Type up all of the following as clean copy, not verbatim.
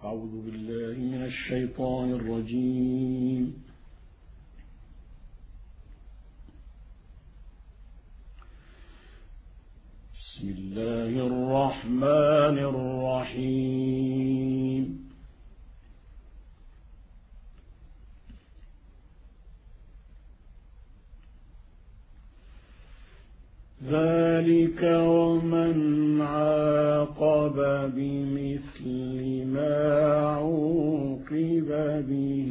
أعوذ بالله من الشيطان الرجيم. بسم الله الرحمن الرحيم. ذلك ومن عاقب بمثل ما عوقب به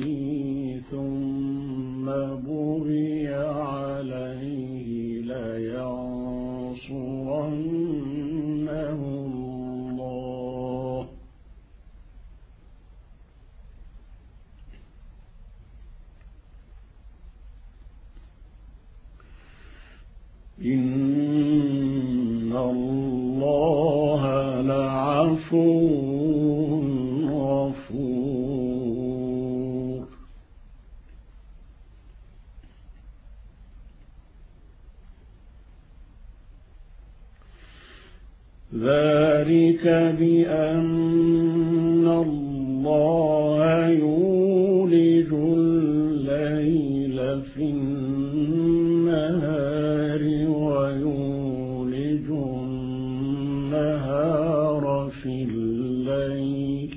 ثم بغي عليه لينصرنه الله إن الله لعفو غفور. ذلك بأن الله يولج الليل في النهار ويولج النهار في الليل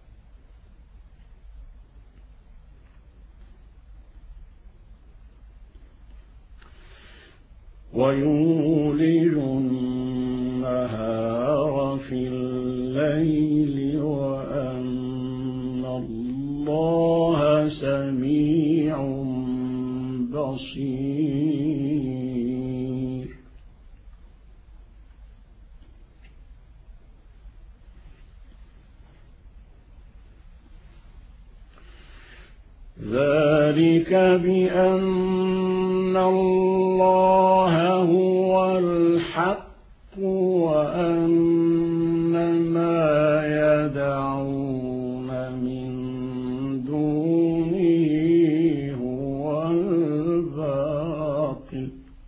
وأن الله سميع بصير. ذلك بأن الله هو الحق وأن ما يدعون من دونه هو الباطل.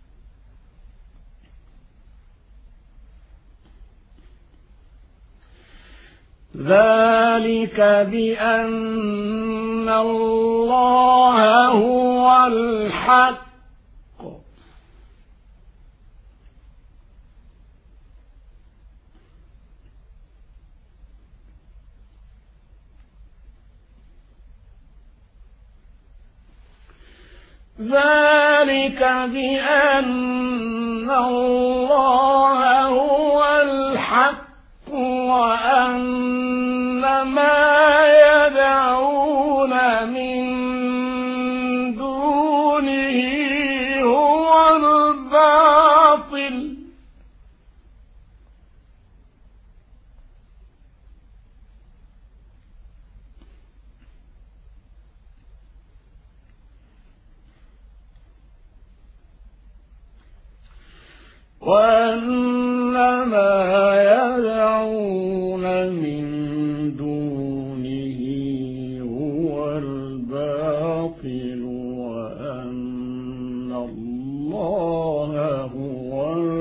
ذلك بأن الله هو الحق ذلك بأن الله هو الحق وأن ما يدعون من دونه هو الباطل. وأن ما يدعون من دونه هو الباطل وأن الله هو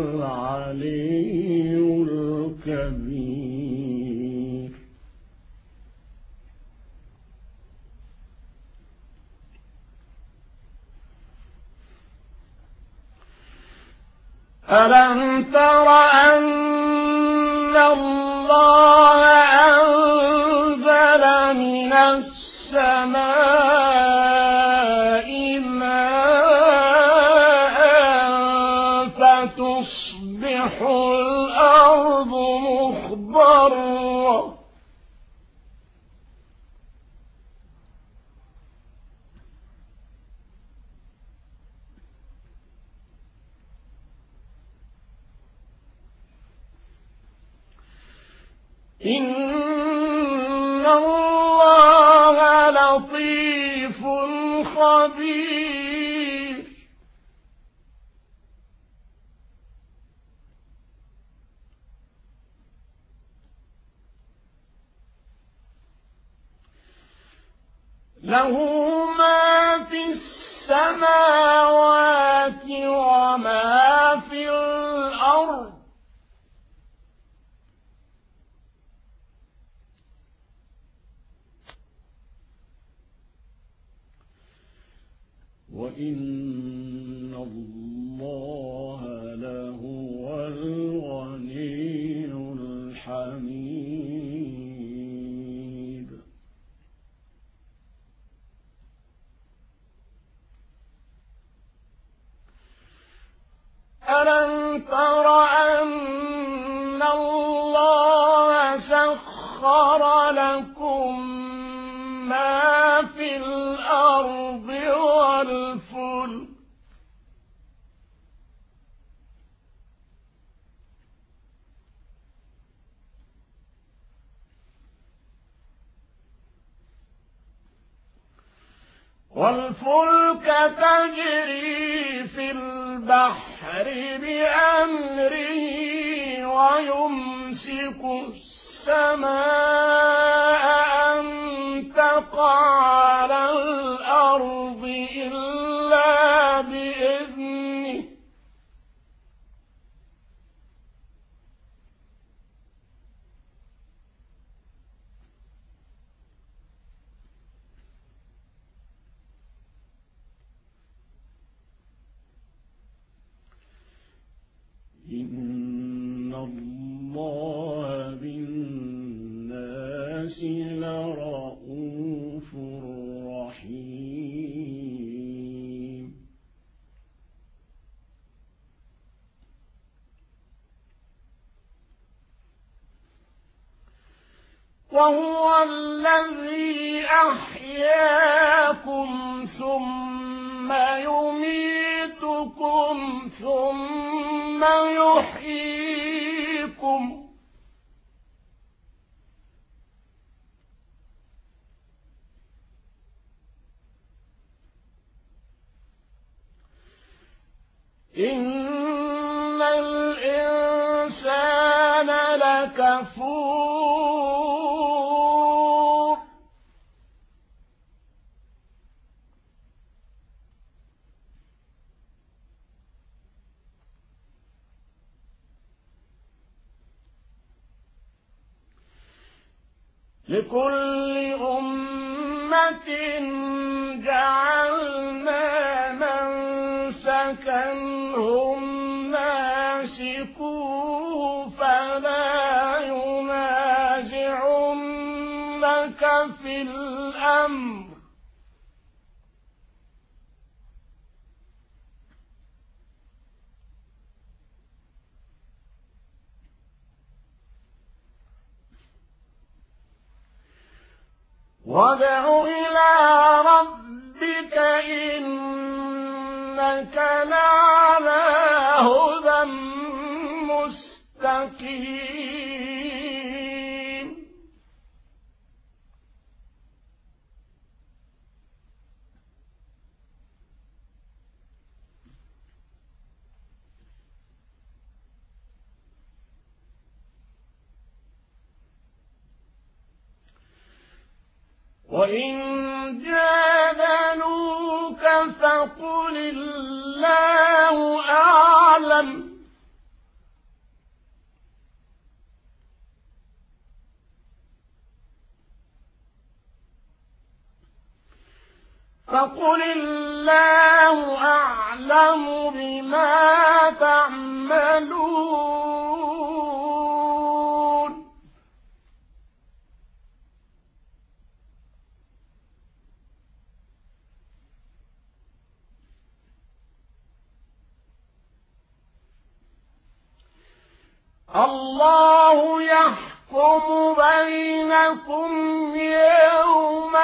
العلي الكبير. ألم تر أن الله أنزل من السماء ماء فتصبح الأرض مخضرة إن الله لطيف خبير. له ما في السماوات وما في الأرض وإن الله لهو الغني الحميد. ألم تر أن الله سخر لكم ما في الأرض والفلك تجري في البحر بأمره ويمسك السماء أن تقع على الأرض إلا بإذنه إن الله بالناس لرءوف رحيم. وهو الذي أحياكم ثم يميتكم ثم يحييكم إن الإنسان لكفور. لكل أمة جعلنا منسكا هم ناسكوه فلا ينازعنك في الأمر وادع إلى ربك إنك لعلى هدى مستقيم. وإن جادلوك فقل الله أعلم بما تعملون. الله يحكم بينكم يوم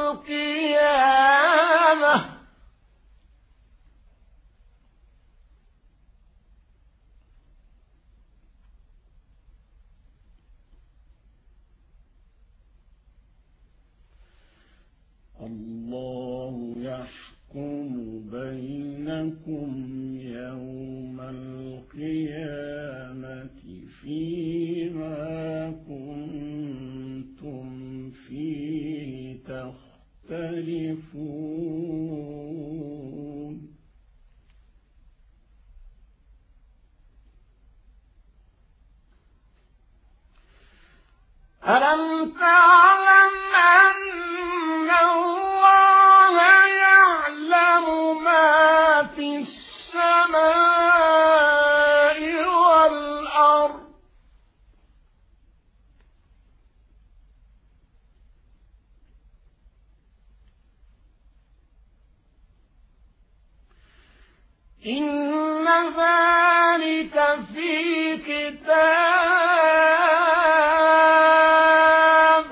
القيامة الله يحكم بينكم يوم القيامة فيما كنتم فيه تختلفون. ألم تعلم أن الله يعلم ما إن ذلك في كتاب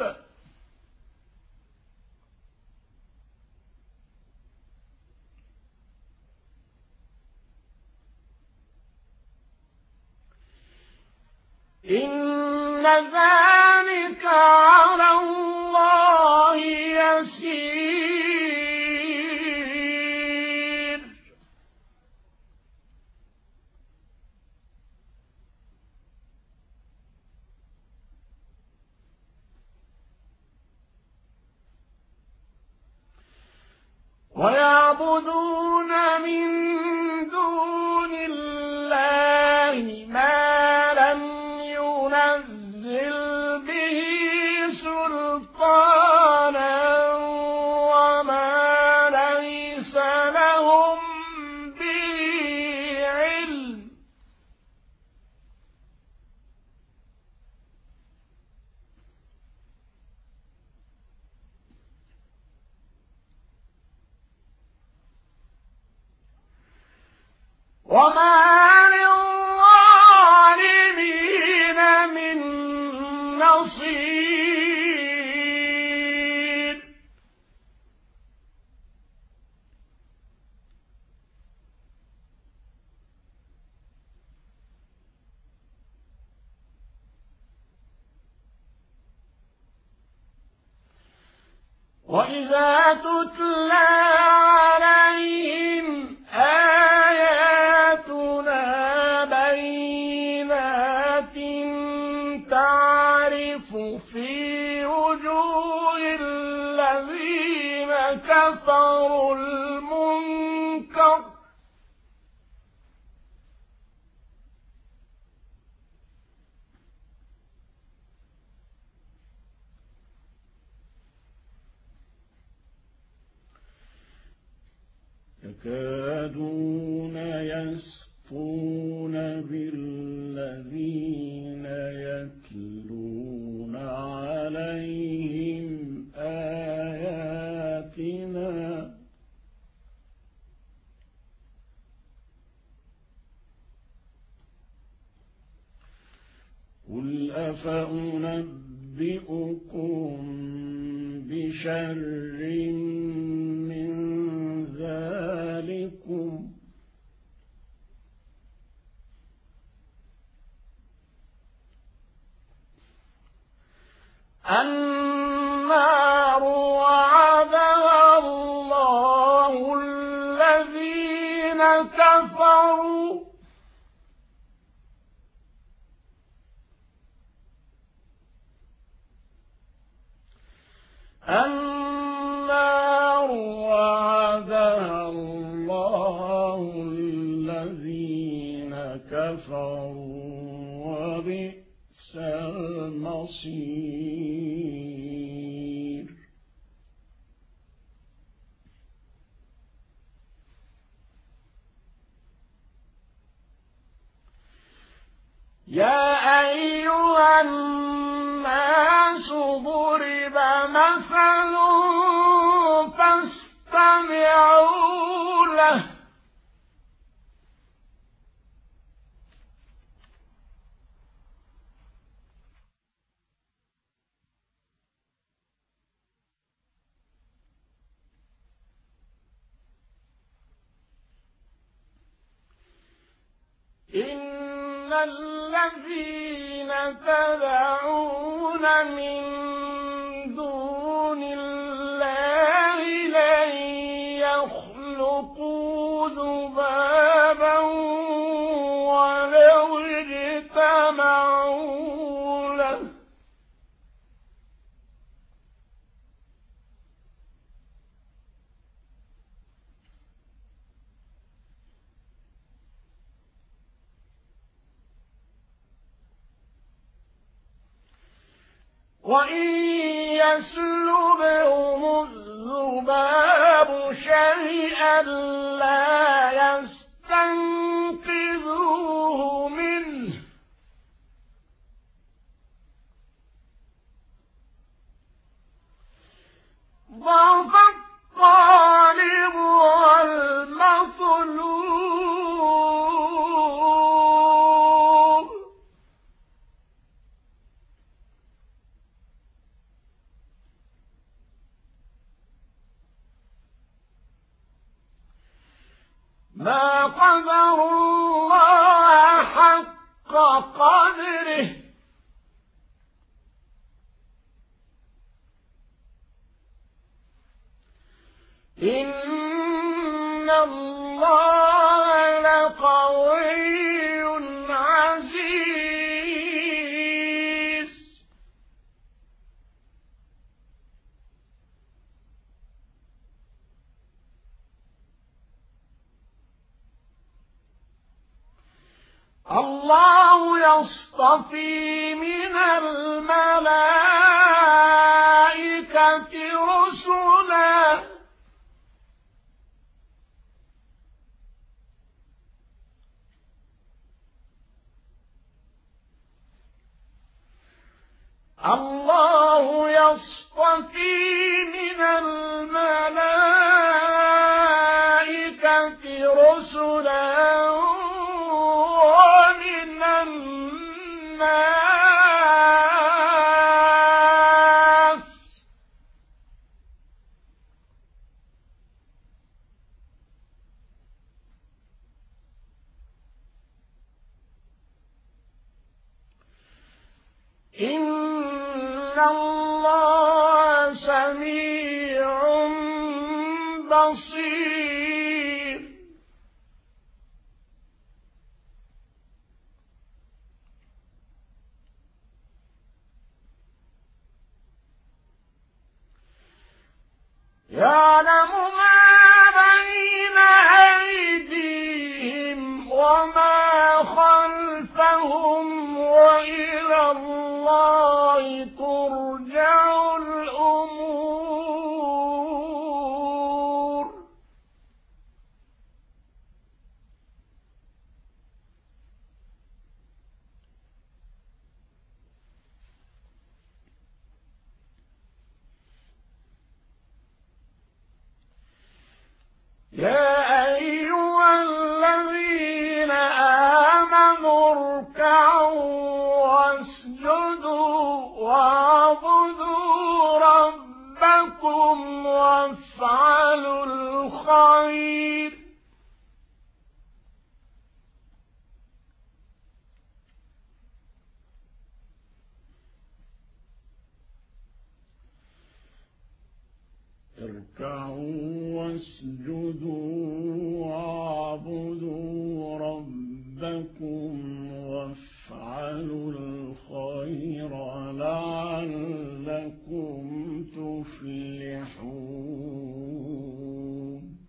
إن ذلك على الله يسير ويعبدون من دون الله ما لم ينزل به سلطانا وما ليس لهم به علم وما للظالمين من نصير وإذا تتلى عليهم آياتنا بينات تعرف في وجوه الذين كفروا المنكر يكادون يسطون بالذين يتلون عليهم آياتنا قل أفأنبئكم بشر من ذلكم النار وعدها الله الذين كفروا النار وعدها الله الذين كفروا وبئس المصير يا أيها الناس ضرب مثل فاستمعوا له إن الذين تدعون من دون الله لن يخلقوا ذبابا ولو اجتمعوا له وإن يسلبهم الذباب شيئا لا يستنقذوه منه ضعف الطالب والمطلوب قدروا الله حق قدره إن الله لقوي عزيز الله يصطفي من الملائكة رسلا الله يصطفي من الملائكة رسلا ومن الناس إن الله سميع بصير يعلم ما بين أيديهم وما خلفهم وإلى الله ترجع الأمور يا أيها الذين آمنوا اركعوا واسجدوا واعبدوا ربكم وافعلوا الخير اركعوا واسجدوا واعبدوا ربكم وافعلوا الخير لعلكم تفلحون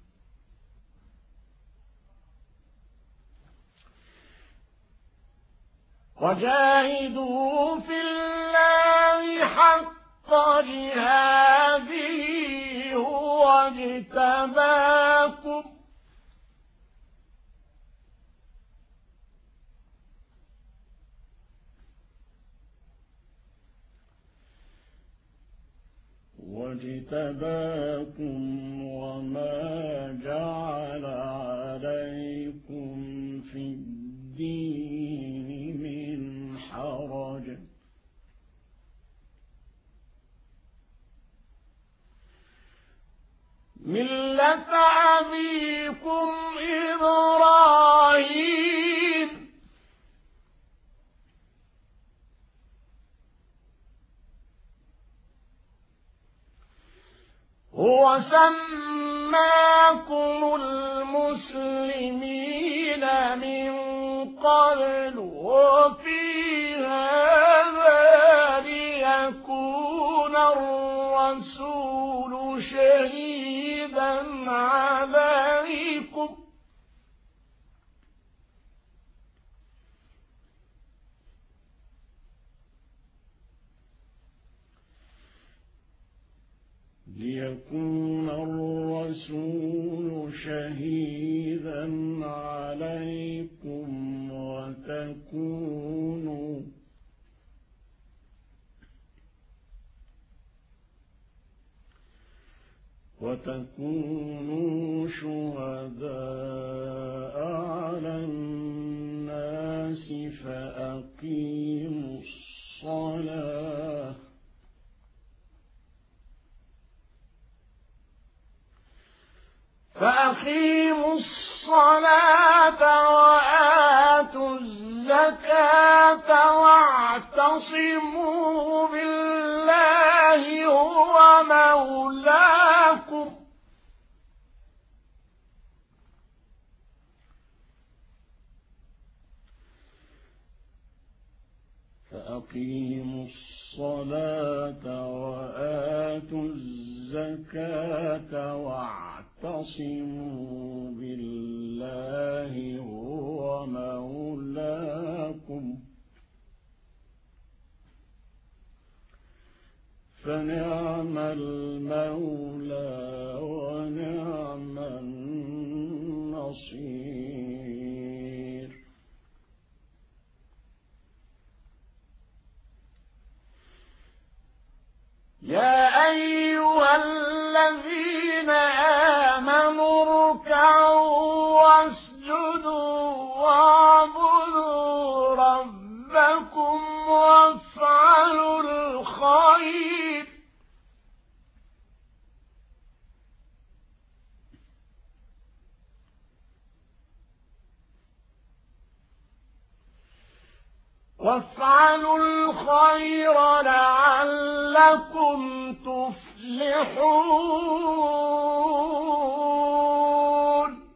وجاهدوا في الله حق جهاده هو اجتباكم وما جعل عليكم في الدين من حرج ملة أبيكم إبراهيم هو سماكم المسلمين من قبل وفي هذا ليكون الرسول شهيدا عليكم ليكون الرسول شهيدا عليكم وتكونوا شهداء على الناس فأقيموا الصلاة وآتوا الزكاة واعتصموا بالله هو مولاكم فأقيموا الصلاة وآتوا الزكاة واعتصموا بالله هو مولاكم فنعم المولى ونعم النصير. يا أيها الذين آمنوا اركعوا واسجدوا واعبدوا ربكم وافعلوا الخير لعلكم تفلحون.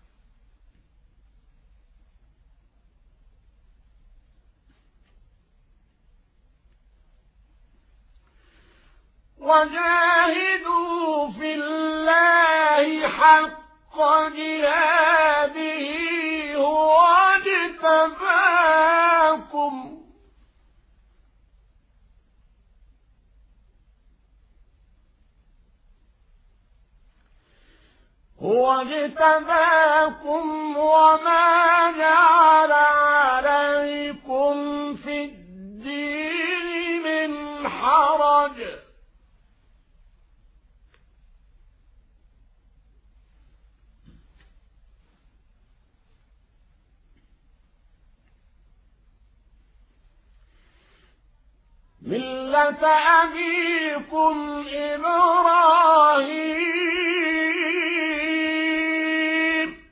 وجاهدوا في الله حق جهاده هو اجتباكم وما جعل عليكم في الدين من حرج ملة أبيكم إبراهيم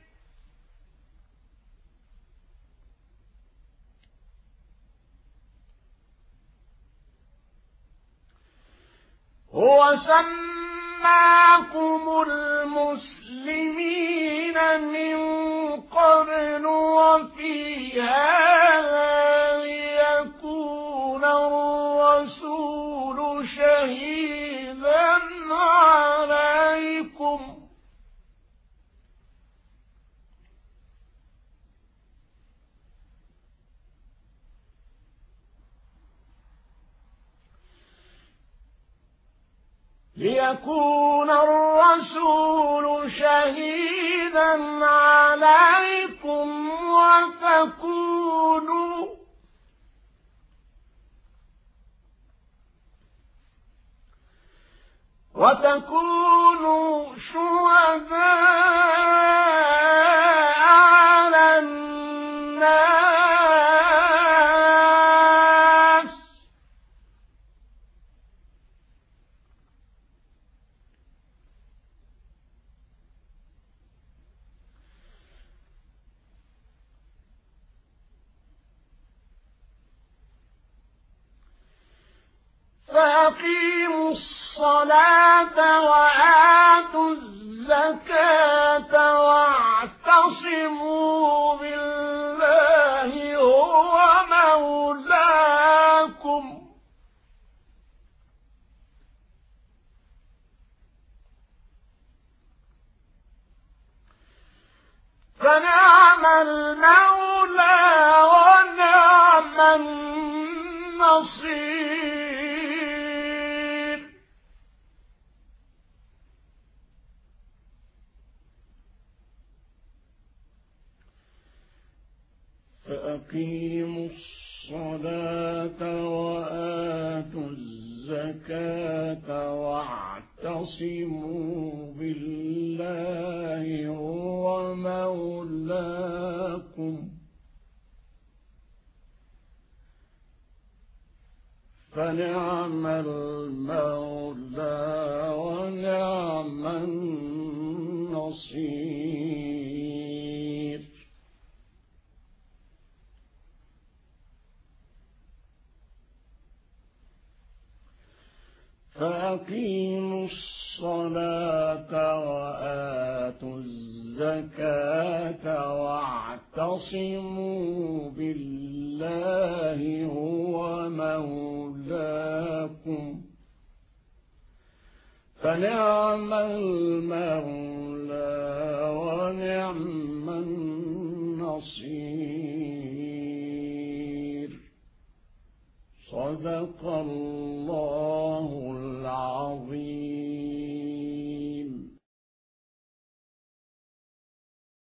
هو سماكم المسلمين من قبل وفي هذا ليكون الرسول شهيدا عليكم وتكونوا شهداء على الناس فأقيموا الصلاة وآتوا الزكاة واعتصموا بالله هو مولاكم فنعم المولى ونعم النصير. فأقيموا الصلاة وآتوا الزكاة واعتصموا بالله هو مولاكم فنعم المولى ونعم النصير. فأقيموا الصلاة وآتوا الزكاة واعتصموا بالله هو مولاكم فنعم المولى ونعم النصير. صدق الله العظيم.